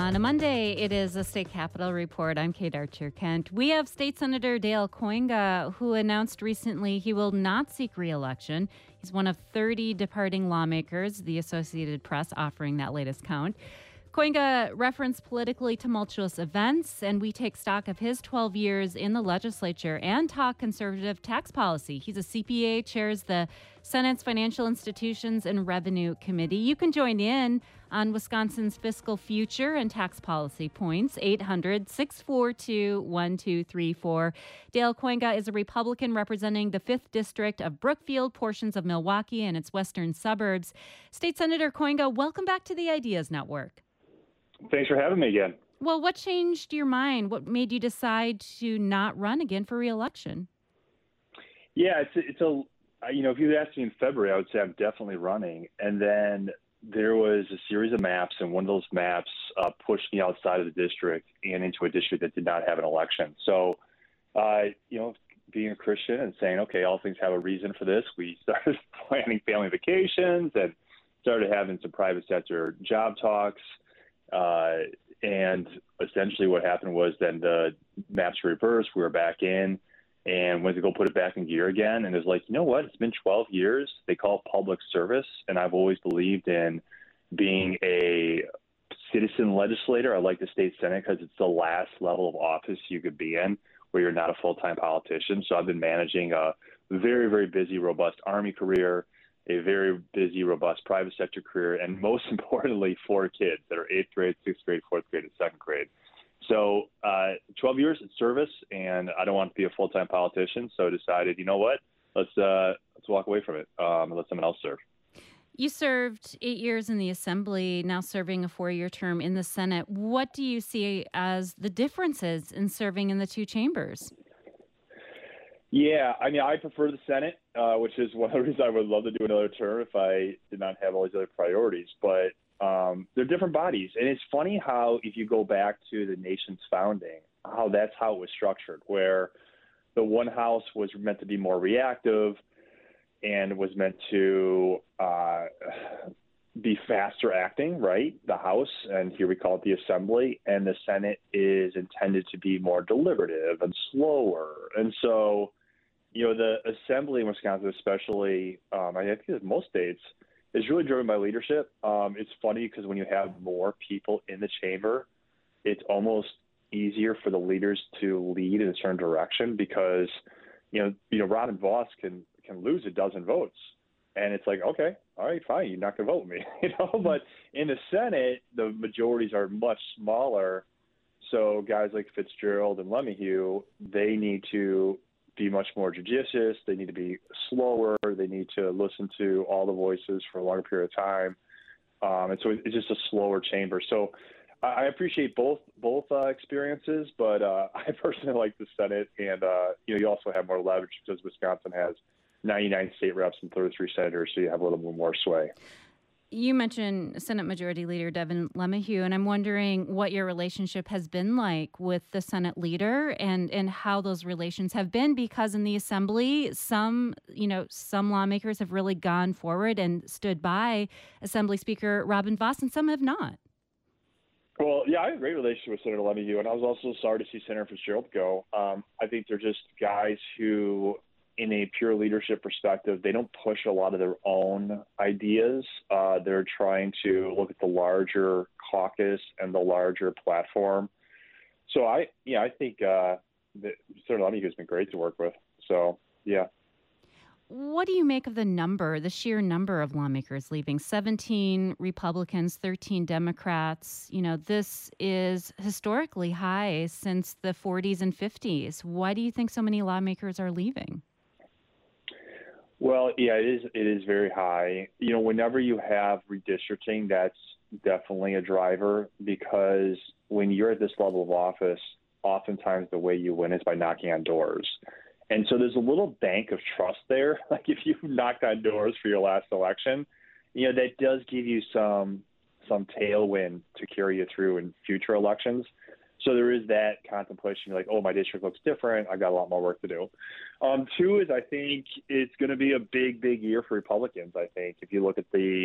On a Monday, it is a state capitol report. I'm Kate Archer-Kent. We have State Senator Dale Kooyenga, who announced recently he will not seek re-election. He's one of 30 departing lawmakers, the Associated Press offering that latest count. Kooyenga referenced politically tumultuous events, and we take stock of his 12 years in the legislature and talk conservative tax policy. He's a CPA, chairs the Senate's Financial Institutions and Revenue Committee. You can join in on Wisconsin's fiscal future and tax policy points, 800-642-1234. Dale Kooyenga is a Republican representing the 5th District of Brookfield, portions of Milwaukee and its western suburbs. State Senator Kooyenga, welcome back to the Ideas Network. Thanks for having me again. Well, what changed your mind? What made you decide to not run again for re-election? Yeah, if you'd asked me in February, I would say I'm definitely running. And then there was a series of maps, and one of those maps pushed me outside of the district and into a district that did not have an election. So, being a Christian and saying, okay, all things have a reason for this, we started planning family vacations and started having some private sector job talks. And essentially what happened was then the maps reversed. We were back in and went to go put it back in gear again. And it was like, you know what? It's been 12 years. They call it public service. And I've always believed in being a citizen legislator. I like the state Senate because it's the last level of office you could be in where you're not a full-time politician. So I've been managing a very, very busy, robust Army career, a very busy, robust private sector career, and most importantly, 4 kids that are 8th grade, 6th grade, 4th grade, and 2nd grade. So 12 years in service, and I don't want to be a full-time politician, so I decided, you know what, let's walk away from it and let someone else serve. You served 8 years in the Assembly, now serving a 4-year term in the Senate. What do you see as the differences in serving in the two chambers? Yeah, I mean, I prefer the Senate, which is one of the reasons I would love to do another term if I did not have all these other priorities. But they're different bodies. And it's funny how, if you go back to the nation's founding, that's how it was structured, where the one house was meant to be more reactive and was meant to be faster acting, right? The House, and here we call it the Assembly, and the Senate is intended to be more deliberative and slower. And so, the Assembly in Wisconsin, especially, I think in most states, is really driven by leadership. It's funny because when you have more people in the chamber, it's almost easier for the leaders to lead in a certain direction because, Robin Vos can lose a dozen votes. And it's like, okay, all right, fine, you're not going to vote with me, But in the Senate, the majorities are much smaller. So guys like Fitzgerald and LeMahieu, they need to be much more judicious. They need to be slower. They need to listen to all the voices for a longer period of time. And so it's just a slower chamber. So I appreciate both experiences, but I personally like the Senate. And, you also have more leverage because Wisconsin has 99 state reps and 33 senators, so you have a little bit more sway. You mentioned Senate Majority Leader Devin LeMahieu, and I'm wondering what your relationship has been like with the Senate leader and how those relations have been, because in the Assembly, some lawmakers have really gone forward and stood by Assembly Speaker Robin Vos, and some have not. Well, yeah, I have a great relationship with Senator LeMahieu, and I was also sorry to see Senator Fitzgerald go. I think they're just guys who, in a pure leadership perspective, they don't push a lot of their own ideas. They're trying to look at the larger caucus and the larger platform. So I think that Senator LeMahieu has been great to work with. So, yeah. What do you make of the sheer number of lawmakers leaving? 17 Republicans, 13 Democrats. This is historically high since the 40s and 50s. Why do you think so many lawmakers are leaving? Well, yeah, it is very high. Whenever you have redistricting, that's definitely a driver, because when you're at this level of office, oftentimes the way you win is by knocking on doors. And so there's a little bank of trust there. Like if you knocked on doors for your last election, that does give you some tailwind to carry you through in future elections. So there is that contemplation. You're like, oh, my district looks different. I got a lot more work to do. 2 is I think it's going to be a big, big year for Republicans. I think if you look at the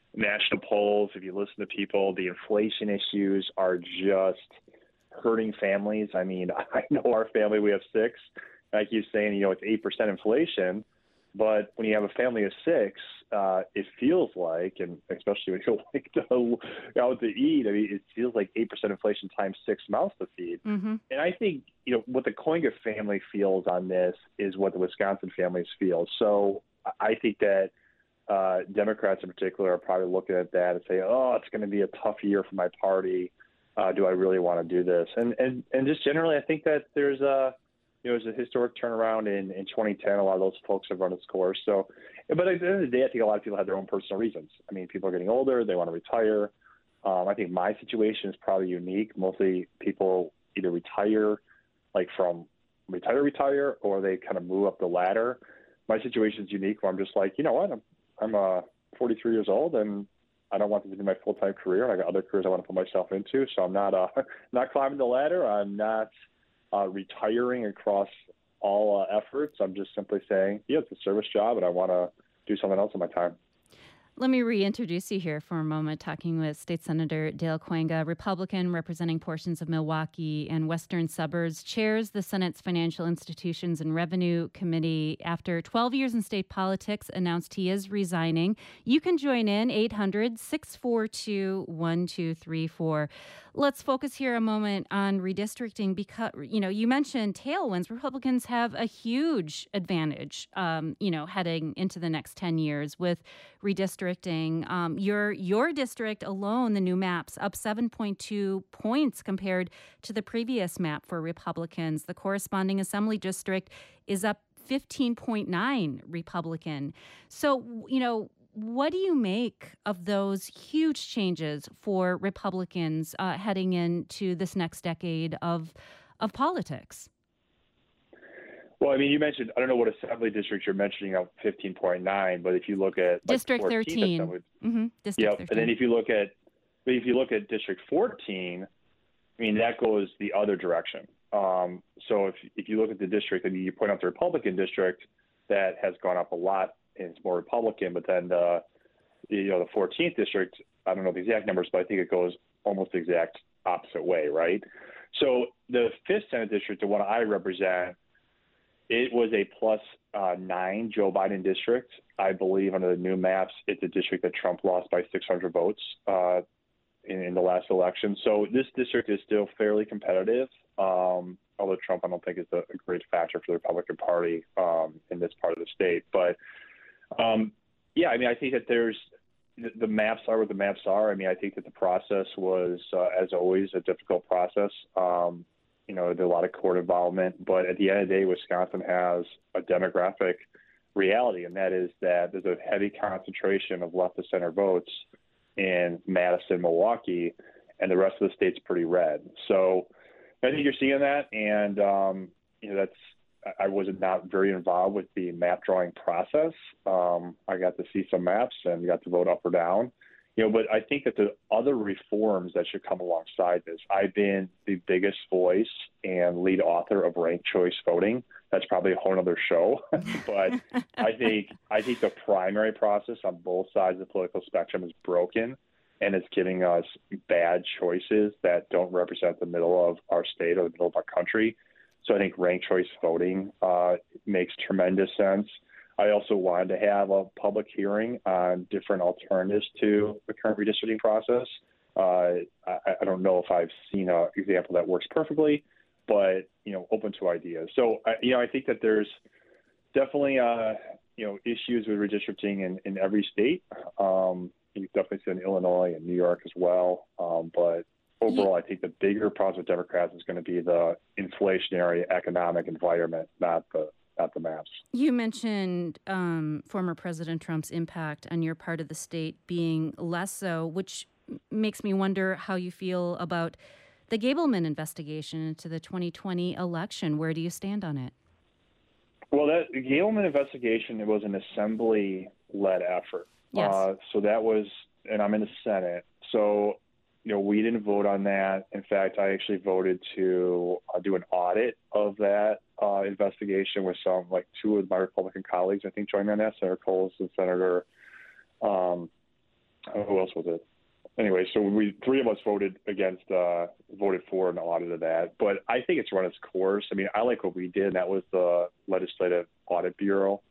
national polls, if you listen to people, the inflation issues are just hurting families. I mean, I know our family, we have six. I keep saying, it's 8% inflation, but when you have a family of six, it feels like, and especially when you like to go out to eat, I mean, it feels like 8% inflation times 6 mouths to feed. Mm-hmm. And I think, what the Coinga family feels on this is what the Wisconsin families feel. So I think that Democrats in particular are probably looking at that and say, oh, it's going to be a tough year for my party. Do I really want to do this? And just generally, I think that there's a historic turnaround in 2010. A lot of those folks have run its course. So, but at the end of the day, I think a lot of people have their own personal reasons. I mean, people are getting older. They want to retire. I think my situation is probably unique. Mostly people either retire, like from retire, or they kind of move up the ladder. My situation is unique where I'm just like, you know what? I'm 43 years old and I don't want this to be my full-time career. And I got other careers I want to put myself into. So I'm not climbing the ladder. I'm not retiring across all efforts. I'm just simply saying, it's a service job and I want to do something else in my time. Let me reintroduce you here for a moment, talking with State Senator Dale Coinga, Republican representing portions of Milwaukee and western suburbs, chairs the Senate's Financial Institutions and Revenue Committee. After 12 years in state politics, announced he is resigning. You can join in 800-642-1234. Let's focus here a moment on redistricting because, you mentioned tailwinds. Republicans have a huge advantage, heading into the next 10 years with redistricting. Your district alone, the new maps, up 7.2 points compared to the previous map for Republicans. The corresponding assembly district is up 15.9 Republican. So, what do you make of those huge changes for Republicans heading into this next decade of politics? Well, I mean, you mentioned, I don't know what assembly district you're mentioning of 15.9, but if you look at District 13. Mm-hmm. District 13. And then if you look at District 14, I mean, that goes the other direction. So if you look at the district, and you point out the Republican district, that has gone up a lot and it's more Republican, but then the 14th district, I don't know the exact numbers, but I think it goes almost the exact opposite way, right? So the 5th Senate district, the one I represent, it was a +9 Joe Biden district. I believe under the new maps, it's a district that Trump lost by 600 votes in the last election. So this district is still fairly competitive, although Trump I don't think is a great factor for the Republican Party in this part of the state. But, I mean, I think that the maps are what the maps are. I mean, I think that the process was, as always, a difficult process. There's a lot of court involvement, but at the end of the day, Wisconsin has a demographic reality, and that is that there's a heavy concentration of left of center votes in Madison, Milwaukee, and the rest of the state's pretty red. So I think you're seeing that, and I was not very involved with the map drawing process. I got to see some maps and got to vote up or down. But I think that the other reforms that should come alongside this, I've been the biggest voice and lead author of ranked choice voting. That's probably a whole other show. But I think the primary process on both sides of the political spectrum is broken, and it's giving us bad choices that don't represent the middle of our state or the middle of our country. So I think ranked choice voting makes tremendous sense. I also wanted to have a public hearing on different alternatives to the current redistricting process. I don't know if I've seen an example that works perfectly, but, open to ideas. So, I think that there's definitely, issues with redistricting in every state. You definitely see in Illinois and New York as well. But overall, I think the bigger problem with Democrats is going to be the inflationary economic environment, not the maps. You mentioned former President Trump's impact on your part of the state being less so, which makes me wonder how you feel about the Gableman investigation into the 2020 election. Where do you stand on it? Well, that Gableman investigation, it was an assembly-led effort. Yes. So that was, and I'm in the Senate. So, we didn't vote on that. In fact, I actually voted to do an audit of that investigation with two of my Republican colleagues, I think, joined me on that, Senator Coles and Senator Who else was it? Anyway, so three of us voted for an audit of that. But I think it's run its course. I mean, I like what we did, and that was the Legislative Audit Bureau.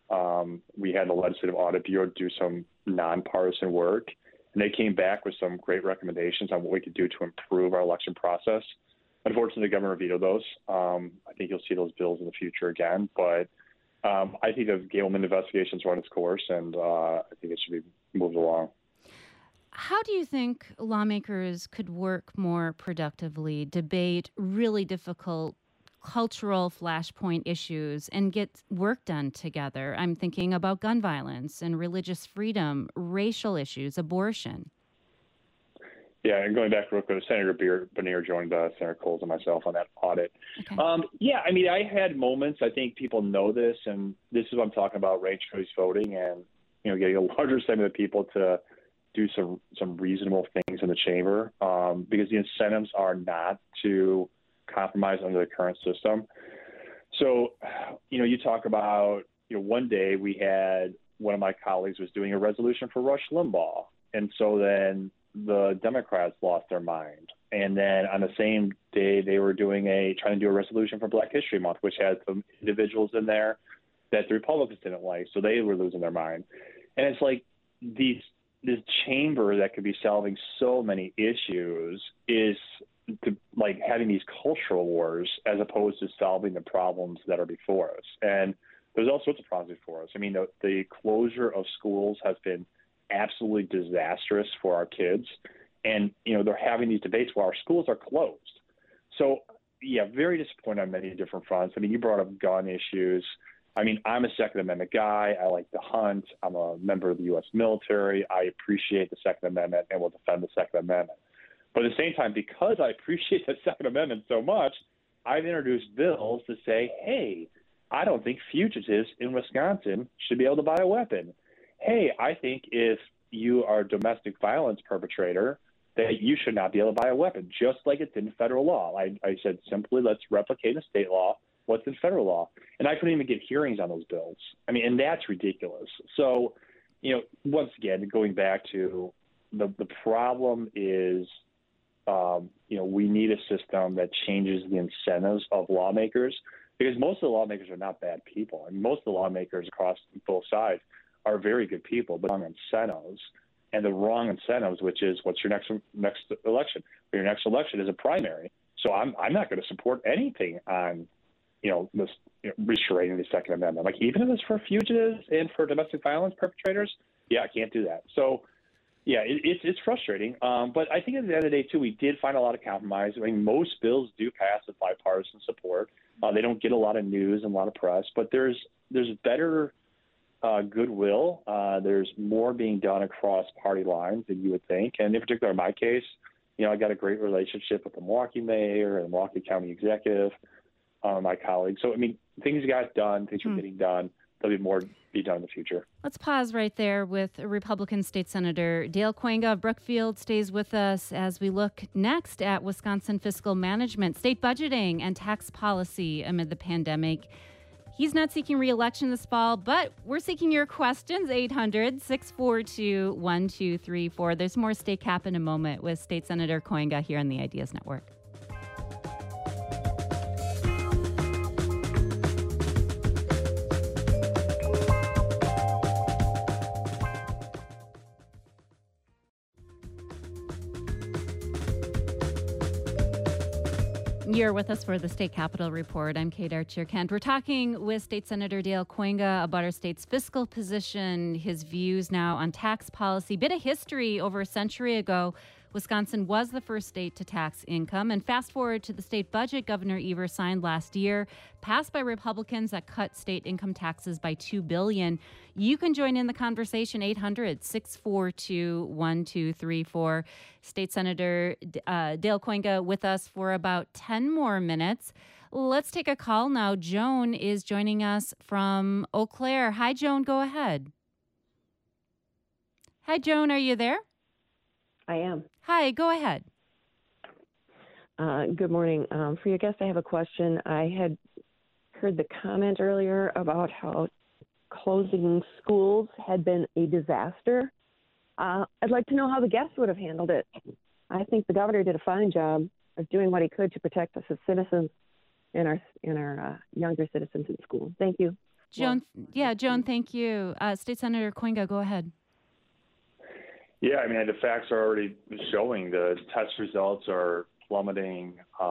We had the Legislative Audit Bureau do some nonpartisan work, and they came back with some great recommendations on what we could do to improve our election process. Unfortunately, the governor vetoed those. I think you'll see those bills in the future again. But I think the Gableman investigation's run its course, and I think it should be moved along. How do you think lawmakers could work more productively, debate really difficult cultural flashpoint issues, and get work done together? I'm thinking about gun violence and religious freedom, racial issues, abortion. Yeah, and going back real quick, Senator Bonnier joined Senator Coles and myself on that audit. Okay. Yeah, I mean, I had moments. I think people know this, and this is what I'm talking about: ranked choice voting, and getting a larger segment of people to do some reasonable things in the chamber, because the incentives are not to compromise under the current system. So, you talk about, one day we had one of my colleagues was doing a resolution for Rush Limbaugh, and so then the Democrats lost their mind. And then on the same day, they were trying to do a resolution for Black History Month, which had some individuals in there that the Republicans didn't like, so they were losing their mind. And it's like this chamber that could be solving so many issues is like having these cultural wars as opposed to solving the problems that are before us. And there's all sorts of problems before us. I mean, the closure of schools has been absolutely disastrous for our kids. And, they're having these debates while our schools are closed. So, yeah, very disappointed on many different fronts. I mean, you brought up gun issues. I mean, I'm a Second Amendment guy. I like to hunt. I'm a member of the U.S. military. I appreciate the Second Amendment and will defend the Second Amendment. But at the same time, because I appreciate the Second Amendment so much, I've introduced bills to say, hey, I don't think fugitives in Wisconsin should be able to buy a weapon. Hey, I think if you are a domestic violence perpetrator, that you should not be able to buy a weapon, just like it's in federal law. I said simply, let's replicate a state law what's in federal law. And I couldn't even get hearings on those bills. I mean, and that's ridiculous. So, once again, going back to the problem is, we need a system that changes the incentives of lawmakers, because most of the lawmakers are not bad people. And most of the lawmakers across both sides are very good people, but wrong incentives. And the wrong incentives, which is what's your next election? Your next election is a primary. So I'm not going to support anything on this restraining the Second Amendment. Like, even if it's for fugitives and for domestic violence perpetrators, yeah, I can't do that. So, yeah, it's frustrating. But I think at the end of the day, too, we did find a lot of compromise. I mean, most bills do pass with bipartisan support. They don't get a lot of news and a lot of press, but there's better goodwill. There's more being done across party lines than you would think. And in particular, in my case, I got a great relationship with the Milwaukee mayor and the Milwaukee County executive, my colleagues. So, I mean, things got done, things are getting done. There'll be more to be done in the future. Let's pause right there with Republican State Senator Dale Kooyenga of Brookfield stays with us as we look next at Wisconsin fiscal management, state budgeting, and tax policy amid the pandemic. He's not seeking re-election this fall, but we're seeking your questions, 800-642-1234. There's more State Cap in a moment with State Senator Kooyenga here on the Ideas Network. You're with us for the State Capitol Report. I'm Kate Archer-Kent. We're talking with State Senator Dale Kooyenga about our state's fiscal position, his views now on tax policy. Bit of history: over a century ago, Wisconsin was the first state to tax income. And fast forward to the state budget Governor Evers signed last year, passed by Republicans, that cut state income taxes by $2 billion. You can join in the conversation, 800-642-1234. State Senator Dale Kooyenga with us for about 10 more minutes. Let's take a call now. Joan is joining us from Eau Claire. Hi, Joan. Go ahead. Hi, Joan. Are you there? I am. Hi, go ahead. Good morning. For your guest, I have a question. I had heard the comment earlier about how closing schools had been a disaster. I'd like to know how the guests would have handled it. I think the governor did a fine job of doing what he could to protect us as citizens and our younger citizens in school. Thank you. Joan, Joan, thank you. State Senator Coinga, go ahead. Yeah, I mean, the facts are already showing the test results are plummeting.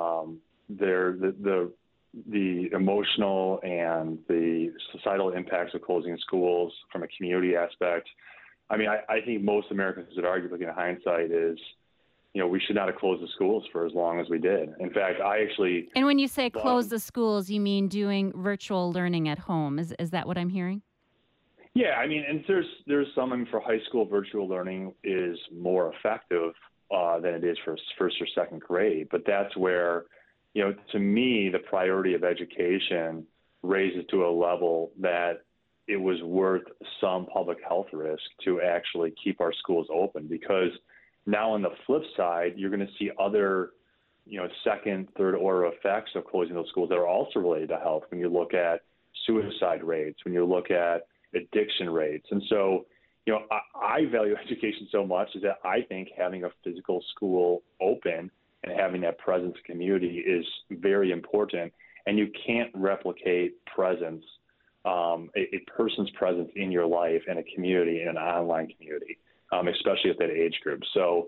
The emotional and the societal impacts of closing schools from a community aspect. I mean, I think most Americans would argue, looking at hindsight, is, we should not have closed the schools for as long as we did. In fact, And when you say close the schools, you mean doing virtual learning at home. Is that what I'm hearing? Yeah, I mean, and there's some, for high school, virtual learning is more effective than it is for first or second grade. But that's where, to me, the priority of education raises to a level that it was worth some public health risk to actually keep our schools open. Because now on the flip side, you're going to see other, second, third order effects of closing those schools that are also related to health. When you look at suicide rates, when you look at addiction rates. And so, I value education so much is that I think having a physical school open and having that presence in community is very important. And you can't replicate presence, a person's presence in your life and a community, in an online community, especially at that age group. So,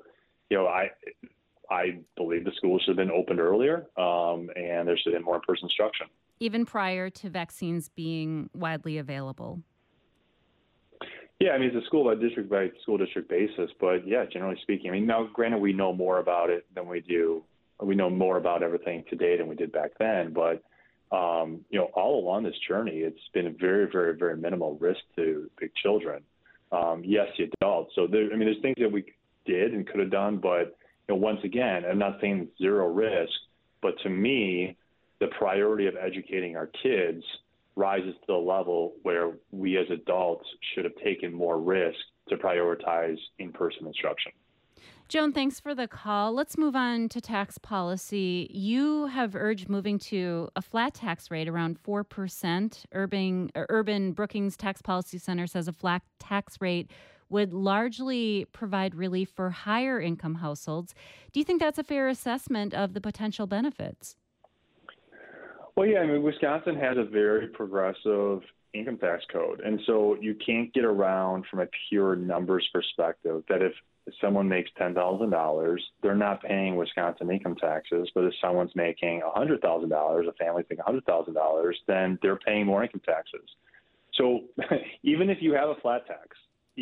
I believe the schools should have been opened earlier, and there should have been more in-person instruction. Even prior to vaccines being widely available. Yeah, I mean, it's a school by school district basis, but yeah, generally speaking, I mean, now granted, we know more about it than we know more about everything today than we did back then, but all along this journey, it's been a very, very, very minimal risk to big children. Yes, the adults. So there's things that we did and could have done, but once again, I'm not saying zero risk, but to me, the priority of educating our kids rises to the level where we as adults should have taken more risk to prioritize in-person instruction. Joan, thanks for the call. Let's move on to tax policy. You have urged moving to a flat tax rate around 4%. Urban Brookings Tax Policy Center says a flat tax rate would largely provide relief for higher income households. Do you think that's a fair assessment of the potential benefits? Well, yeah, I mean, Wisconsin has a very progressive income tax code. And so you can't get around from a pure numbers perspective that if someone makes $10,000, they're not paying Wisconsin income taxes. But if someone's making $100,000, a family's making $100,000, then they're paying more income taxes. So even if you have a flat tax,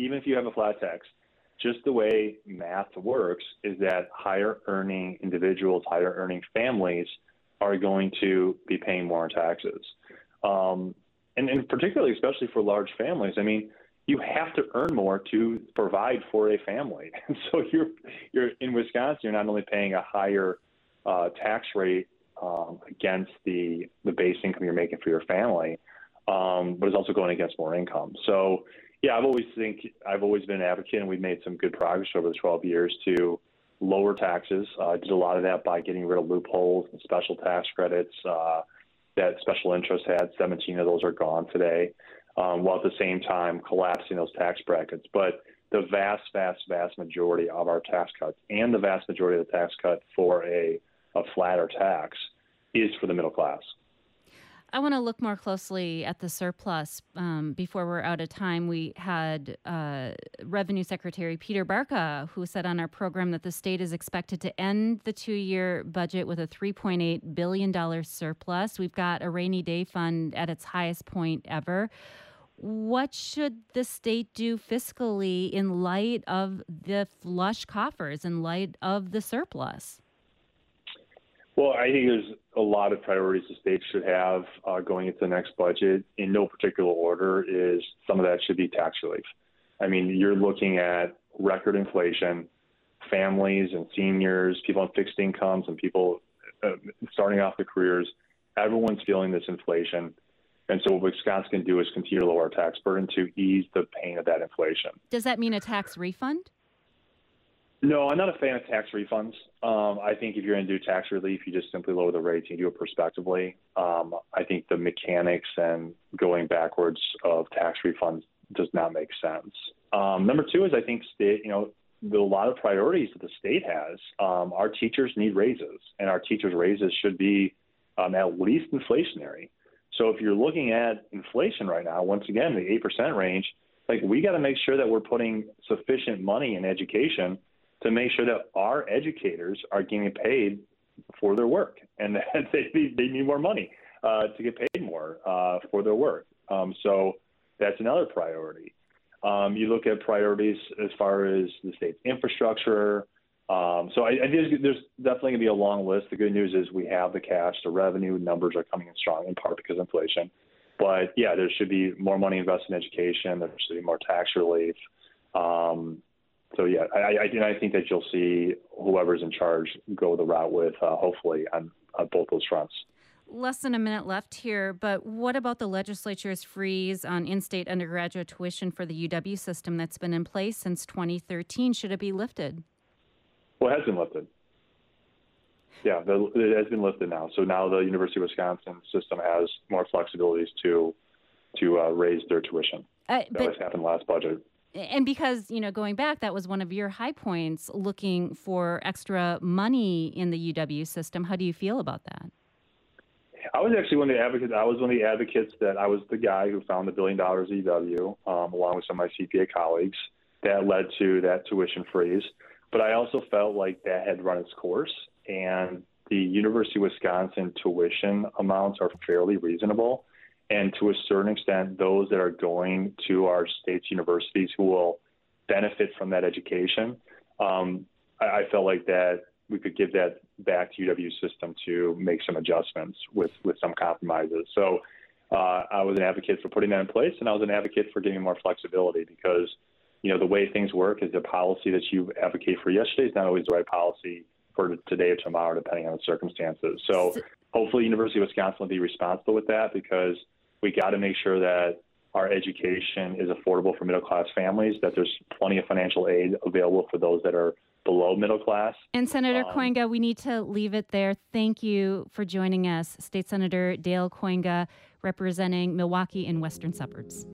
just the way math works is that higher earning individuals, higher earning families are going to be paying more in taxes. And particularly, especially for large families, I mean, you have to earn more to provide for a family. And so you're in Wisconsin, you're not only paying a higher tax rate against the base income you're making for your family, but it's also going against more income. So, yeah, I've always been an advocate, and we've made some good progress over the 12 years to lower taxes. Did a lot of that by getting rid of loopholes and special tax credits that special interest had. 17 of those are gone today, while at the same time collapsing those tax brackets. But the vast, vast, vast majority of our tax cuts and the vast majority of the tax cut for a flatter tax is for the middle class. I want to look more closely at the surplus. Before we're out of time, we had Revenue Secretary Peter Barca, who said on our program that the state is expected to end the 2-year budget with a $3.8 billion surplus. We've got a rainy day fund at its highest point ever. What should the state do fiscally in light of the flush coffers, in light of the surplus? Well, I think there's a lot of priorities the state should have going into the next budget. In no particular order is some of that should be tax relief. I mean, you're looking at record inflation, families and seniors, people on fixed incomes and people starting off their careers. Everyone's feeling this inflation. And so what Wisconsin can do is continue to lower our tax burden to ease the pain of that inflation. Does that mean a tax refund? No, I'm not a fan of tax refunds. I think if you're going to do tax relief, you just simply lower the rates. You do it prospectively. I think the mechanics and going backwards of tax refunds does not make sense. Number two is I think state, a lot of priorities that the state has. Our teachers need raises, and our teachers' raises should be at least inflationary. So if you're looking at inflation right now, once again, the 8% range, like we got to make sure that we're putting sufficient money in education to make sure that our educators are getting paid for their work, and that they need more money to get paid more for their work. So that's another priority. You look at priorities as far as the state's infrastructure. So I think there's definitely going to be a long list. The good news is we have the cash. The revenue numbers are coming in strong, in part because of inflation. But, yeah, there should be more money invested in education. There should be more tax relief. So, yeah, I think that you'll see whoever's in charge go the route with, hopefully, on both those fronts. Less than a minute left here, but what about the legislature's freeze on in-state undergraduate tuition for the UW system that's been in place since 2013? Should it be lifted? Well, it has been lifted. Yeah, it has been lifted now. So now the University of Wisconsin system has more flexibilities to raise their tuition. That was happened last budget. And because, going back, that was one of your high points, looking for extra money in the UW system. How do you feel about that? I was actually one of the advocates. I was one of the advocates that I was the guy who found the $1 billion at UW, along with some of my CPA colleagues, that led to that tuition freeze. But I also felt like that had run its course, and the University of Wisconsin tuition amounts are fairly reasonable. And to a certain extent, those that are going to our state's universities who will benefit from that education, I felt like that we could give that back to UW system to make some adjustments with some compromises. So I was an advocate for putting that in place, and I was an advocate for giving more flexibility because, the way things work is the policy that you advocate for yesterday is not always the right policy for today or tomorrow, depending on the circumstances. So hopefully University of Wisconsin will be responsible with that because we got to make sure that our education is affordable for middle-class families, that there's plenty of financial aid available for those that are below middle class. And Senator Koinga, we need to leave it there. Thank you for joining us. State Senator Dale Koinga, representing Milwaukee and Western Suburbs.